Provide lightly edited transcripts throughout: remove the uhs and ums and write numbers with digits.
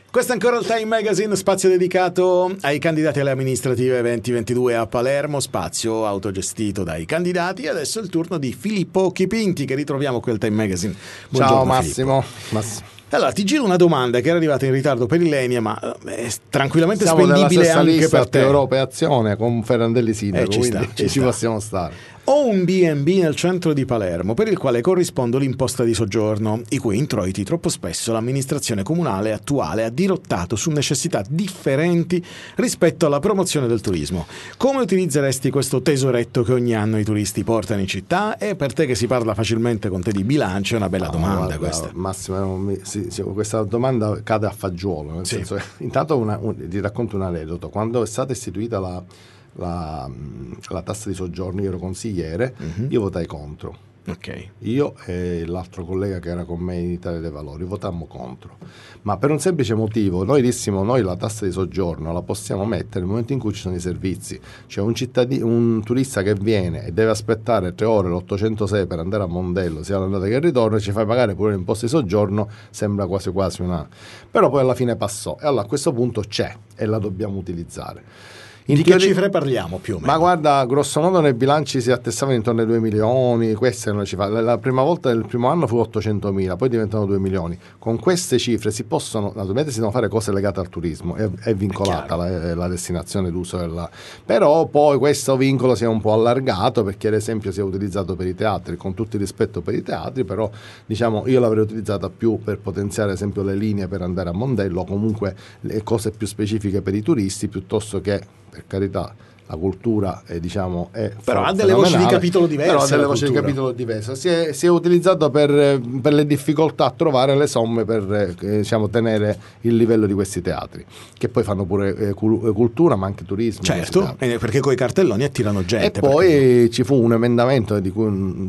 Questo è ancora il Time Magazine, spazio dedicato ai candidati alle amministrative 2022 a Palermo, spazio autogestito dai candidati. E adesso è il turno di Filippo Chipinti, che ritroviamo qui al Time Magazine. Buongiorno, ciao Massimo. Allora, ti giro una domanda che era arrivata in ritardo per Illenia, ma è tranquillamente Siamo spendibile anche lista per te. Europa e Azione con Ferrandelli Sindaco, quindi ci possiamo stare. Ho un B&B nel centro di Palermo per il quale corrispondo l'imposta di soggiorno, i cui introiti troppo spesso l'amministrazione comunale attuale ha dirottato su necessità differenti rispetto alla promozione del turismo. Come utilizzeresti questo tesoretto che ogni anno i turisti portano in città? E per te che si parla facilmente con te di bilancio è una bella domanda, guarda, questa. Massimo, questa domanda cade a fagiolo, nel senso che, intanto ti racconto un aneddoto. Quando è stata istituita la tassa di soggiorno, io ero consigliere, io votai contro. Okay. Io e l'altro collega che era con me in Italia dei Valori votammo contro, ma per un semplice motivo: noi dissimo, noi la tassa di soggiorno la possiamo mettere nel momento in cui ci sono i servizi, cioè un turista che viene e deve aspettare 3 ore l'806 per andare a Mondello sia l'andata che il ritorno, ci fai pagare pure l'imposta di soggiorno, sembra quasi una, però poi alla fine passò, e allora a questo punto c'è e la dobbiamo utilizzare. Di che cifre parliamo più o meno? Ma guarda, grosso modo nei bilanci si attestavano intorno ai 2 milioni, queste non ci fa. La prima volta, il primo anno fu 800.000, poi diventano 2 milioni. Con queste cifre si possono, naturalmente si devono fare cose legate al turismo, è vincolata la destinazione d'uso però poi questo vincolo si è un po' allargato, perché ad esempio si è utilizzato per i teatri, con tutto il rispetto per i teatri, però diciamo io l'avrei utilizzata più per potenziare ad esempio le linee per andare a Mondello, o comunque le cose più specifiche per i turisti, piuttosto che, per carità, la cultura è però ha delle voci di capitolo diverse. Però ha delle voci di capitolo diverse. Si è utilizzato per le difficoltà a trovare le somme per tenere il livello di questi teatri, che poi fanno pure cultura, ma anche turismo. Certo, perché coi cartelloni attirano gente. E poi ci fu un emendamento di cui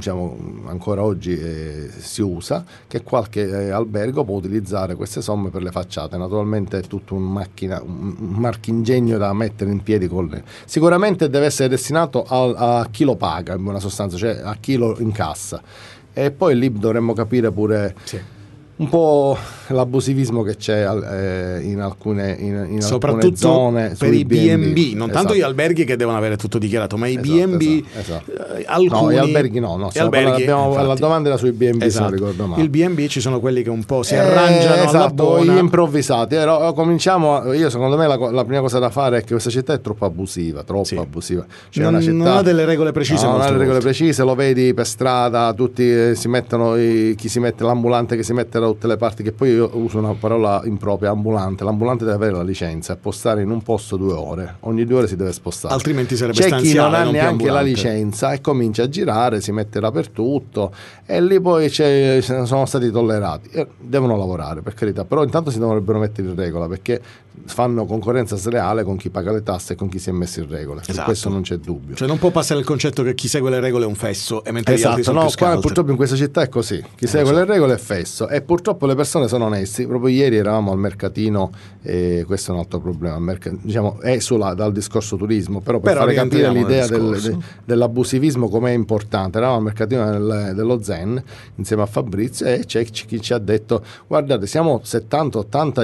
ancora oggi si usa, che qualche albergo può utilizzare queste somme per le facciate. Naturalmente è tutto un marchingegno da mettere in piedi sicuramente deve essere destinato a chi lo paga, in buona sostanza, cioè a chi lo incassa, e poi lì dovremmo capire pure un po' l'abusivismo che c'è in alcune soprattutto zone per i B&B, non tanto gli alberghi che devono avere tutto dichiarato, ma i B&B alcuni, no, gli alberghi la domanda era sui B&B, se non ricordo male. Il B&B ci sono quelli che un po' si arrangiano alla buona, gli improvvisati. Io secondo me la prima cosa da fare è che questa città è troppo abusiva, cioè non ha delle regole precise, non ha regole precise, lo vedi per strada, tutti si mettono, chi si mette l'ambulante che si mette da tutte le parti, che poi io uso una parola impropria, l'ambulante deve avere la licenza e può stare in un posto 2 ore, ogni 2 ore si deve spostare, altrimenti sarebbe c'è stanziale. Chi non ha neanche la licenza e comincia a girare, si mette dappertutto, e lì poi sono stati tollerati, devono lavorare, per carità, però intanto si dovrebbero mettere in regola, perché fanno concorrenza sleale con chi paga le tasse e con chi si è messo in regola. Su questo non c'è dubbio, cioè non può passare il concetto che chi segue le regole è un fesso e mentre gli altri sono più scaltri. Purtroppo in questa città è così, chi segue le regole è fesso, e purtroppo le persone sono onesti. Proprio ieri eravamo al mercatino, e questo è un altro problema, esula dal discorso turismo, però per fare capire l'idea dell'abusivismo com'è importante. Eravamo al mercatino dello Zen insieme a Fabrizio, e c'è chi ci ha detto: guardate, siamo 70-80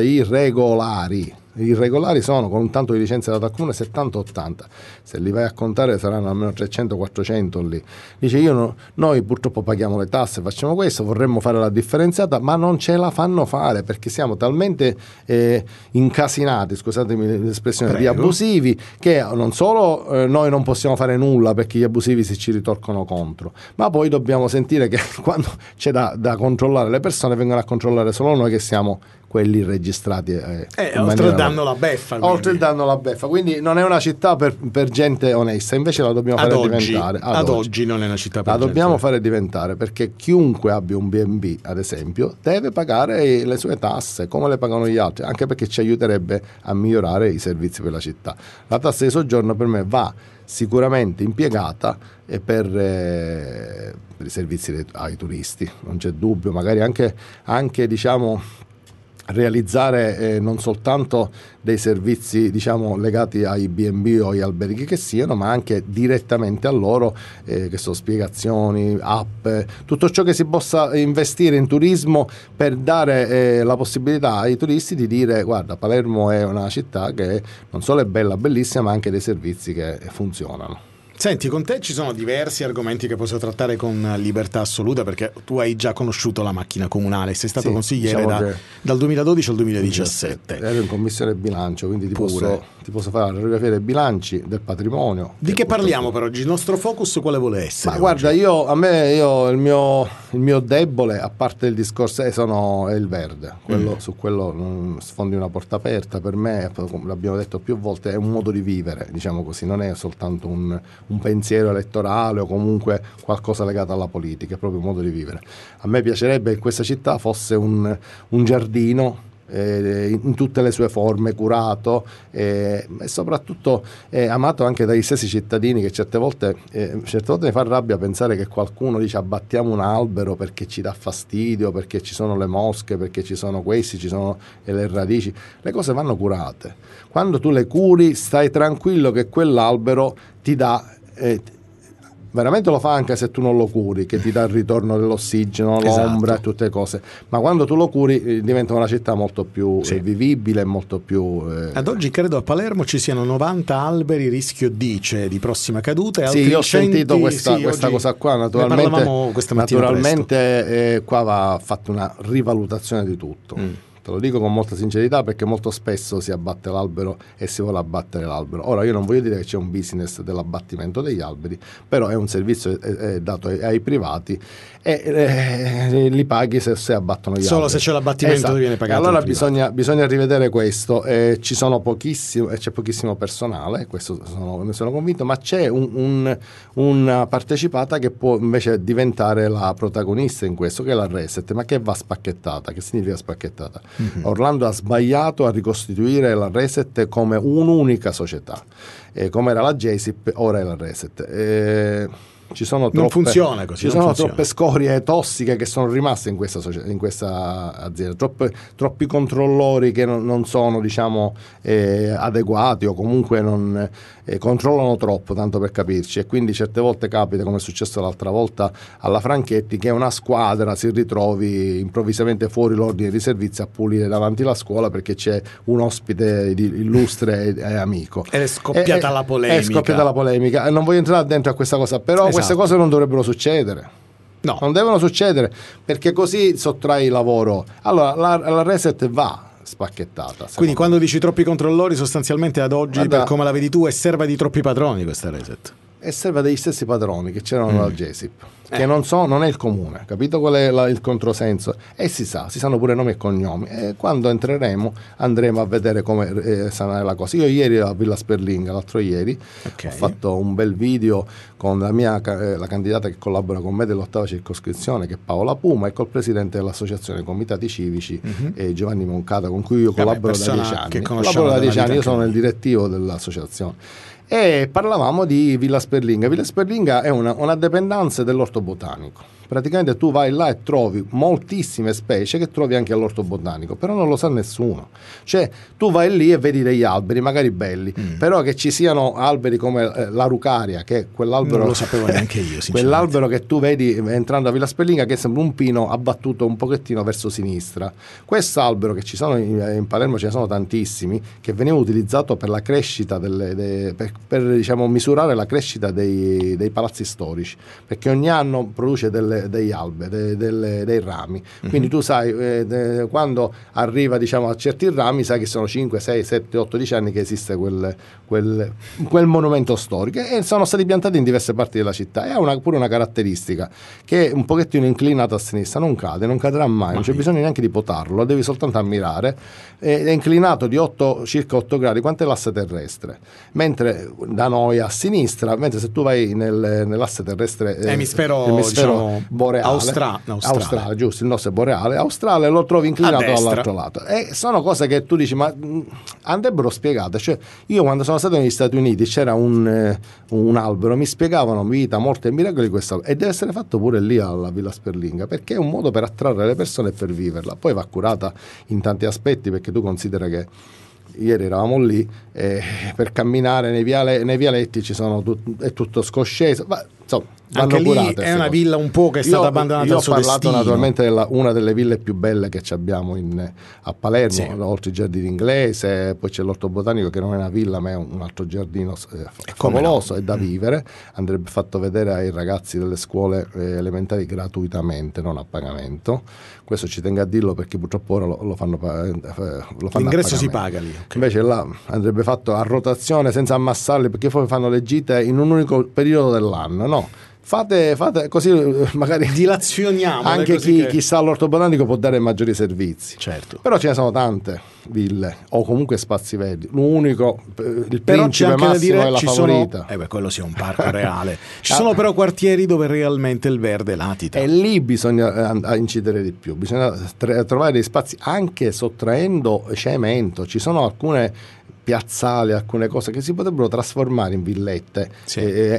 irregolari sono, con un tanto di licenza data al comune, 70-80, se li vai a contare saranno almeno 300-400 lì. Dice: noi purtroppo paghiamo le tasse, facciamo questo, vorremmo fare la differenziata, ma non ce la fanno fare, perché siamo talmente incasinati, scusatemi l'espressione, di abusivi, che non solo noi non possiamo fare nulla perché gli abusivi si ci ritorcono contro, ma poi dobbiamo sentire che quando c'è da controllare le persone, vengono a controllare solo noi che siamo quelli registrati, oltre il danno alla beffa, quindi non è una città per gente onesta, invece la dobbiamo fare diventare ad oggi non è una città per gente. Dobbiamo fare diventare, perché chiunque abbia un B&B ad esempio deve pagare le sue tasse come le pagano gli altri, anche perché ci aiuterebbe a migliorare i servizi per la città. La tassa di soggiorno per me va sicuramente impiegata per i servizi ai turisti, non c'è dubbio, magari anche realizzare non soltanto dei servizi diciamo legati ai B&B o agli alberghi che siano, ma anche direttamente a loro, che sono spiegazioni, app, tutto ciò che si possa investire in turismo per dare la possibilità ai turisti di dire: guarda, Palermo è una città che non solo è bella, bellissima, ma anche dei servizi che funzionano. Senti, con te ci sono diversi argomenti che posso trattare con libertà assoluta, perché tu hai già conosciuto la macchina comunale, sei stato consigliere diciamo dal 2012 al 2017. Ero in commissione bilancio, quindi ti posso fare la radiografia dei bilanci, del patrimonio. Di che parliamo per oggi? Il nostro focus quale vuole essere? Ma guarda, il mio debole, a parte il discorso, è il verde. Su quello non sfondi una porta aperta. Per me, l'abbiamo detto più volte, è un modo di vivere, diciamo così, non è soltanto un pensiero elettorale o comunque qualcosa legato alla politica, è proprio un modo di vivere. A me piacerebbe che questa città fosse un giardino in tutte le sue forme, curato e soprattutto amato anche dagli stessi cittadini, che certe volte mi fa rabbia pensare che qualcuno dice: abbattiamo un albero perché ci dà fastidio, perché ci sono le mosche, perché ci sono questi, ci sono le radici. Le cose vanno curate. Quando tu le curi, stai tranquillo che quell'albero ti dà veramente, lo fa anche se tu non lo curi, che ti dà il ritorno dell'ossigeno, l'ombra, esatto, e tutte cose, ma quando tu lo curi diventa una città molto più vivibile, molto più ad oggi credo a Palermo ci siano 90 alberi rischio dice di prossima caduta, e altri io ho 100, sentito questa cosa qua, naturalmente qua va fatta una rivalutazione di tutto. Te lo dico con molta sincerità, perché molto spesso si abbatte l'albero e si vuole abbattere l'albero. Ora, io non voglio dire che c'è un business dell'abbattimento degli alberi, però è un servizio dato ai privati e li paghi se abbattono gli alberi. Solo se c'è l'abbattimento viene pagato. Allora bisogna rivedere questo. C'è pochissimo personale, questo ne sono convinto, ma c'è una partecipata che può invece diventare la protagonista in questo, che è la Reset, ma che va spacchettata. Che significa spacchettata? Orlando ha sbagliato a ricostituire la Reset come un'unica società, come era la JSIP, ora è la Reset. Ci sono non funziona così. Ci sono troppe scorie tossiche che sono rimaste in questa azienda, troppi controllori che non sono, diciamo, adeguati, o comunque non controllano troppo, tanto per capirci, e quindi certe volte capita, come è successo l'altra volta alla Franchetti, che una squadra si ritrovi improvvisamente fuori l'ordine di servizio a pulire davanti alla scuola perché c'è un ospite illustre e amico. Ed è scoppiata la polemica. Non voglio entrare dentro a questa cosa, però queste cose non dovrebbero succedere. No, non devono succedere, perché così sottrai lavoro. Allora la Reset va spacchettata. Quindi quando dici troppi controllori, sostanzialmente ad oggi, per come la vedi tu, è serva di troppi padroni questa Reset. E serve degli stessi padroni che c'erano al GESIP, che non è il comune, capito qual è il controsenso? E si sanno pure nomi e cognomi, e quando entreremo andremo a vedere come sanare la cosa. Io ieri a Villa Sperlinga, l'altro ieri, ho fatto un bel video con la candidata che collabora con me dell'8ª circoscrizione, che è Paola Puma, e col presidente dell'associazione Comitati Civici, Giovanni Moncata, con cui io collaboro da 10 anni. Io sono il direttivo dell'associazione. E parlavamo di Villa Sperlinga. Villa Sperlinga è una dipendenza dell'orto botanico. Praticamente tu vai là e trovi moltissime specie che trovi anche all'orto botanico, però non lo sa nessuno. Cioè tu vai lì e vedi degli alberi magari belli, però che ci siano alberi come l'Arucaria, che è quell'albero, non lo sapevo neanche io, quell'albero che tu vedi entrando a Villa Sperlinga, che sembra un pino abbattuto un pochettino verso sinistra. Quest'albero, che ci sono in Palermo, ce ne sono tantissimi, che veniva utilizzato per la crescita per diciamo misurare la crescita dei palazzi storici, perché ogni anno produce degli alberi, dei rami. Quindi tu sai, quando arriva, diciamo, a certi rami, sai che sono 5, 6, 7, 8, 10 anni che esiste quel monumento storico, e sono stati piantati in diverse parti della città. E ha pure una caratteristica, che è un pochettino inclinato a sinistra, non cadrà mai, non c'è bisogno neanche di potarlo, lo devi soltanto ammirare. È inclinato di circa 8 gradi, quanto è l'asse terrestre, mentre da noi a sinistra, mentre se tu vai nell'asse terrestre emisfero diciamo, boreale, australe, giusto, il nostro è boreale, australe lo trovi inclinato dall'altro lato. E sono cose che tu dici, ma andrebbero spiegate. Cioè, io quando sono stato negli Stati Uniti c'era un albero, mi spiegavano vita, morte e miracoli questo, e deve essere fatto pure lì alla Villa Sperlinga, perché è un modo per attrarre le persone e per viverla. Poi va curata in tanti aspetti, perché tu considera che ieri eravamo lì per camminare nei vialetti è tutto scosceso, ma insomma anche lì è una villa un po' che è stata abbandonata al suo destino. Io ho parlato naturalmente della una delle ville più belle che abbiamo a Palermo, sì. Oltre i giardini inglese, poi c'è l'orto botanico che non è una villa ma è un altro giardino favoloso, è da vivere, andrebbe fatto vedere ai ragazzi delle scuole elementari gratuitamente, non a pagamento. Questo ci tengo a dirlo perché purtroppo ora lo fanno l'ingresso si paga lì, okay. Invece là andrebbe fatto a rotazione senza ammassarli, perché poi fanno le gite in un unico periodo dell'anno, no? Fate così, magari dilazioniamo anche chi sta all'orto botanico può dare maggiori servizi. Certo. Però ce ne sono tante ville o comunque spazi verdi. L'unico, il però principe massimo è la favorita. Quello sia un parco reale. Ci sono però quartieri dove realmente il verde latita. E lì bisogna incidere di più. Bisogna trovare dei spazi anche sottraendo cemento. Ci sono alcune piazzali, alcune cose che si potrebbero trasformare in villette, sì.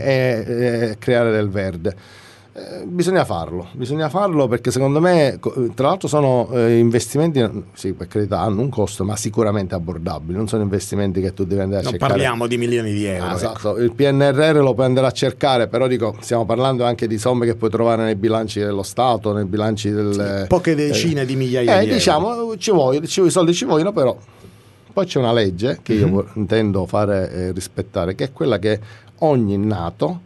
e creare del verde. Bisogna farlo perché secondo me, tra l'altro sono investimenti, sì, per carità hanno un costo ma sicuramente abbordabili, non sono investimenti che tu devi andare a cercare. Non parliamo di milioni di euro. Esatto, ecco. Il PNRR lo puoi andare a cercare, però dico, stiamo parlando anche di somme che puoi trovare nei bilanci dello Stato, nei bilanci poche decine di migliaia di euro. I soldi ci vogliono, però poi c'è una legge che io intendo fare rispettare, che è quella che ogni nato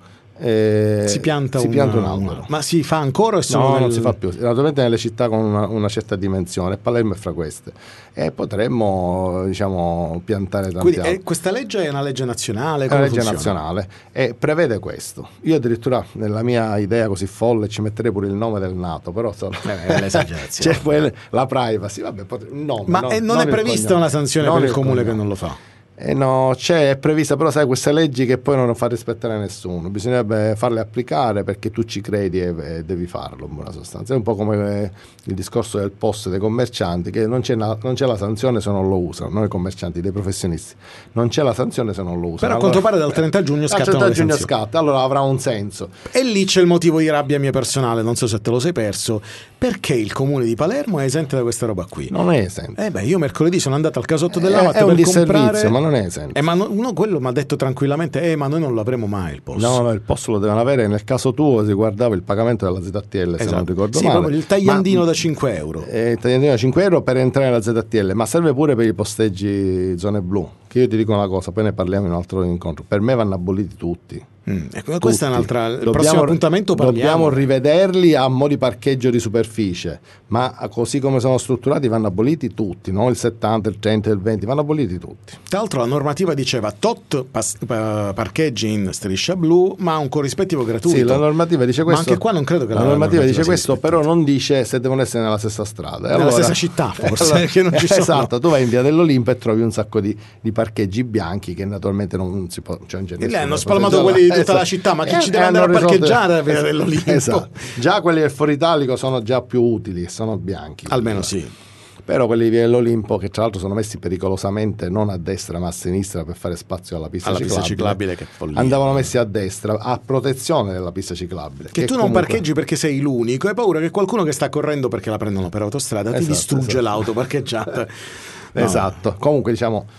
si pianta un albero. Ma si fa ancora o no, non si fa più, naturalmente nelle città con una certa dimensione. Palermo è fra queste, e potremmo piantare tanti alberi. Questa legge è una legge nazionale? È una legge nazionale e prevede questo. Io addirittura nella mia idea così folle ci metterei pure il nome del nato, però è l'esagerazione. C'è poi la privacy, vabbè, ma non è prevista una sanzione per il comune che non lo fa? No, è prevista, però sai, queste leggi che poi non fa rispettare nessuno, bisognerebbe farle applicare perché tu ci credi e devi farlo, in buona sostanza. È un po' come il discorso del POS dei commercianti, che non c'è la sanzione se non lo usano, non i commercianti, dei professionisti, non c'è la sanzione se non lo usano. Però a quanto pare dal 30 giugno scattano le sanzioni. Scatta, allora avrà un senso. E lì c'è il motivo di rabbia mia personale, non so se te lo sei perso, perché il comune di Palermo è esente da questa roba qui. Non è esente. Io mercoledì sono andato al casotto dell'Amat per disservizio, ma non è esente. Ma uno quello mi ha detto tranquillamente ma noi non l'avremo mai il POS. No, il POS lo devono avere. Nel caso tuo si guardava il pagamento della ZTL, se non ricordo male. Proprio il tagliandino da 5 euro. Il tagliandino da 5 euro per entrare nella ZTL, ma serve pure per i posteggi zone blu, che io ti dico una cosa, poi ne parliamo in un altro incontro. Per me vanno aboliti tutti. Questa è un'altra. Il prossimo appuntamento dobbiamo rivederli a mo' di parcheggio di superficie, ma così come sono strutturati vanno aboliti tutti, no? Il 70, il 30, il 20 vanno aboliti tutti. Tra l'altro la normativa diceva tot parcheggi in striscia blu, ma un corrispettivo gratuito. Sì, la normativa dice questo. Ma anche qua non credo che la normativa dice questo, però non dice se devono essere nella stessa strada. Nella stessa città forse. Allora, che non ci sono. Esatto, tu vai in via dell'Olimpo e trovi un sacco di parcheggi bianchi che naturalmente non si può. E hanno spalmato quelli di tutta la città, ma chi ci deve andare a parcheggiare a via dell'Olimpo? Esatto. Già quelli del Foro Italico sono già più utili, sono bianchi. Almeno sì. Però quelli di via dell'Olimpo, che tra l'altro sono messi pericolosamente non a destra ma a sinistra per fare spazio alla pista ciclabile, che follia. Andavano messi a destra a protezione della pista ciclabile. Che tu non parcheggi perché sei l'unico, hai paura che qualcuno che sta correndo perché la prendono per autostrada ti distrugge l'auto parcheggiata. No. Esatto, comunque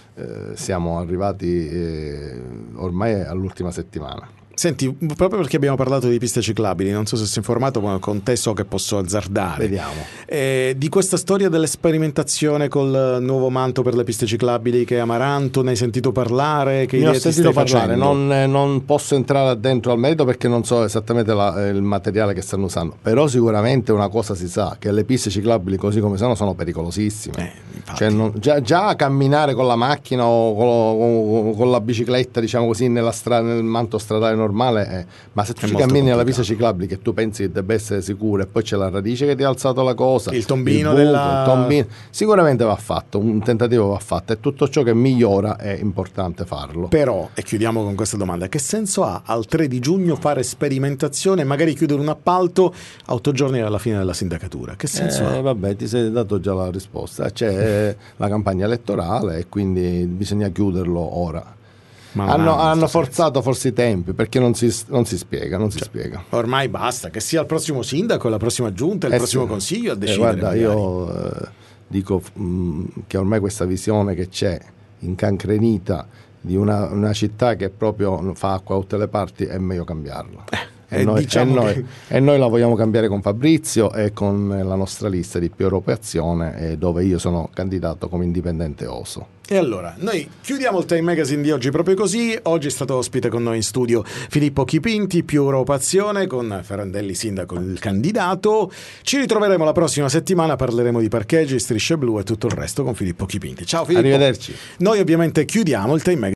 siamo arrivati ormai all'ultima settimana. Senti, proprio perché abbiamo parlato di piste ciclabili, non so se sei informato, ma con te so che posso azzardare. Vediamo. Di questa storia dell'esperimentazione col nuovo manto per le piste ciclabili che è Amaranto, ne hai sentito parlare? Che ne ho sentito parlare, facendo? Non posso entrare dentro al merito perché non so esattamente il materiale che stanno usando, però sicuramente una cosa si sa, che le piste ciclabili così come sono pericolosissime. Cioè, già camminare con la macchina o con la bicicletta, diciamo così, nel manto stradale normale normale è, ma se tu È ci molto cammini alla complicato. pista ciclabile che tu pensi che debba essere sicura e poi c'è la radice che ti ha alzato la cosa, Il tombino buco, della- il tombino, sicuramente va fatto, un tentativo va fatto, e tutto ciò che migliora è importante farlo. Però, e chiudiamo con questa domanda, che senso ha al 3 di giugno fare sperimentazione e magari chiudere un appalto a 8 giorni dalla fine della sindacatura? Che senso ha? Vabbè, ti sei dato già la risposta. C'è la campagna elettorale e quindi bisogna chiuderlo ora. Ma non ha Hanno molto forzato forse i tempi perché non si spiega. Ormai basta, che sia il prossimo sindaco, la prossima giunta, il prossimo sì. consiglio a decidere. Guarda, magari. io dico che ormai questa visione che c'è incancrenita di una città che proprio fa acqua da tutte le parti è meglio cambiarla. diciamo E noi la vogliamo cambiare con Fabrizio e con la nostra lista di Più Europa Azione, dove io sono candidato come indipendente Oso. E allora, noi chiudiamo il Time Magazine di oggi proprio così. Oggi è stato ospite con noi in studio Filippo Chipinti, Più Europa Azione, con Ferrandelli sindaco, il candidato. Ci ritroveremo la prossima settimana, parleremo di parcheggi, strisce blu e tutto il resto con Filippo Chipinti. Ciao Filippo. Arrivederci. Noi ovviamente chiudiamo il Time Magazine